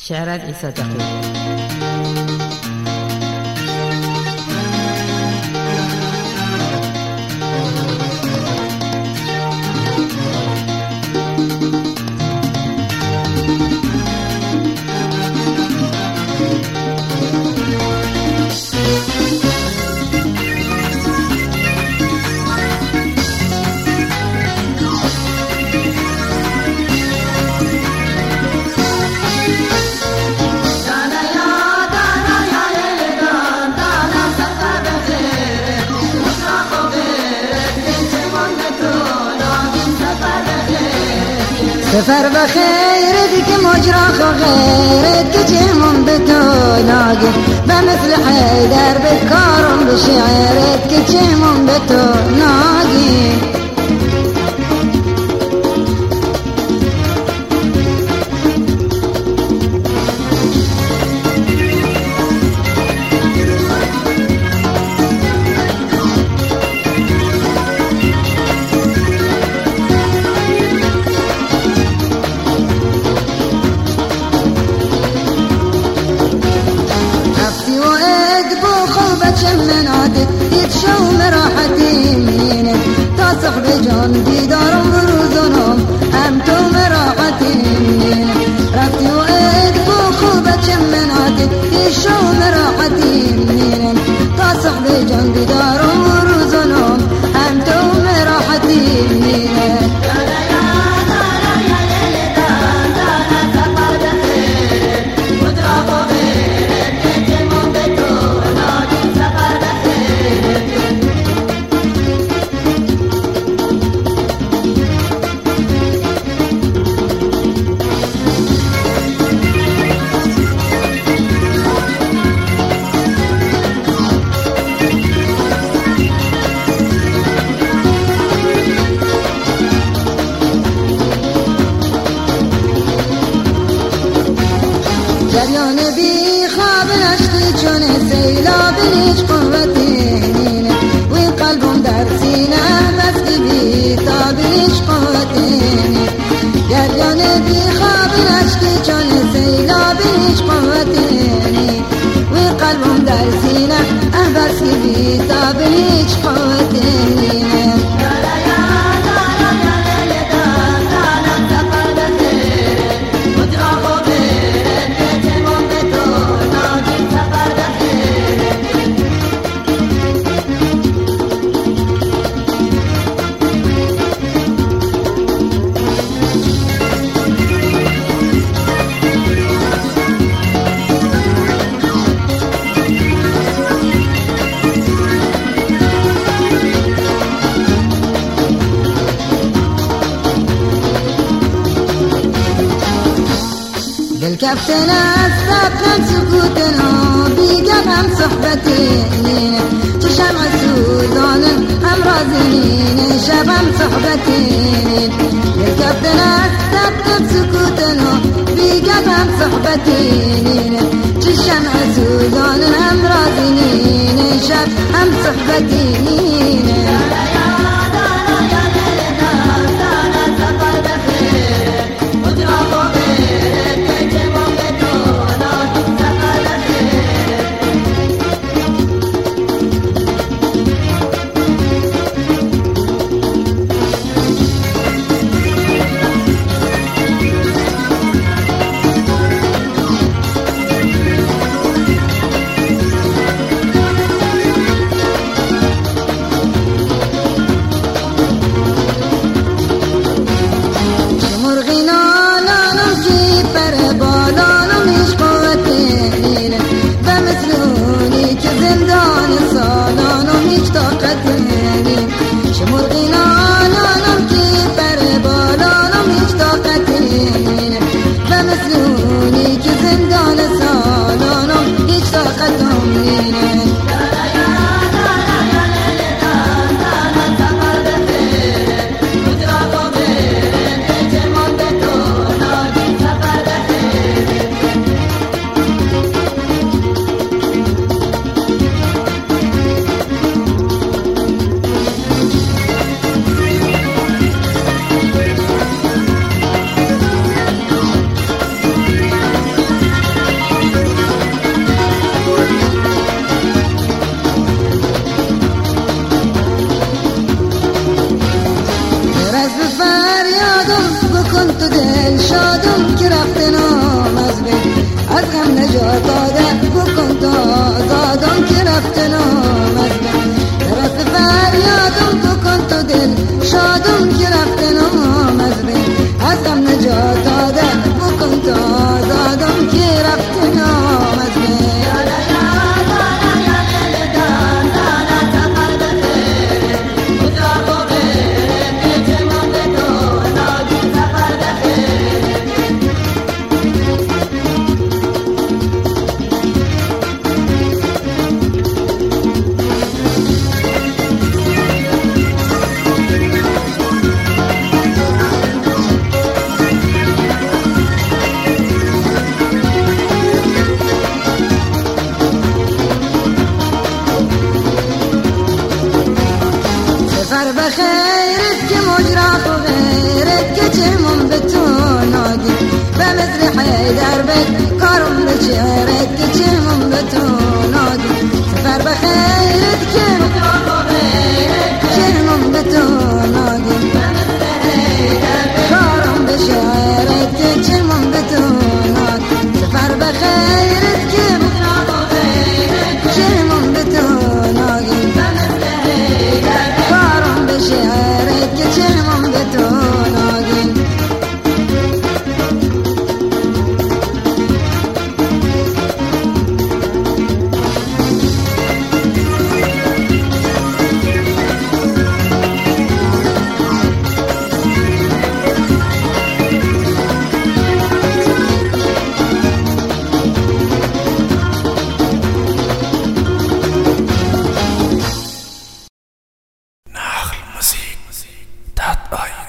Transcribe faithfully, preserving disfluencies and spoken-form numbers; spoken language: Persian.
شعرات عيسى تقي. سفر بخير ديك مجرى خير كجيمون بتوناقي بمثل حيدر بكارم بشعرك كجيمون بتوناقي يتشوم راحتي منك تصح بجان ديدارم بروزنم همتم راحتي منك رفتي وقت بخوبة شمناتك يتشوم راحتي منك تصح بجان ديدارم بروزنم همتم راحتي منك جریان بی خواب نشتی چون سیلاب هیچ قوتی نینه وی قلبم در سینه مستی بی تاب هیچ قوتی نینه جریان بی خواب نشتی چون سیلاب هیچ قوتی نینه وی قلبم در سینه مستی بی تاب هیچ قوتی نینه بالكفتنا السبنا سكوتنا بقلم صحبتي تشمع سوزان أمراضين شبم صحبتي بالكفتنا السبنا سكوتنا بقلم صحبتي تشمع سوزان أمراضين شبم صحبتي شاید آینده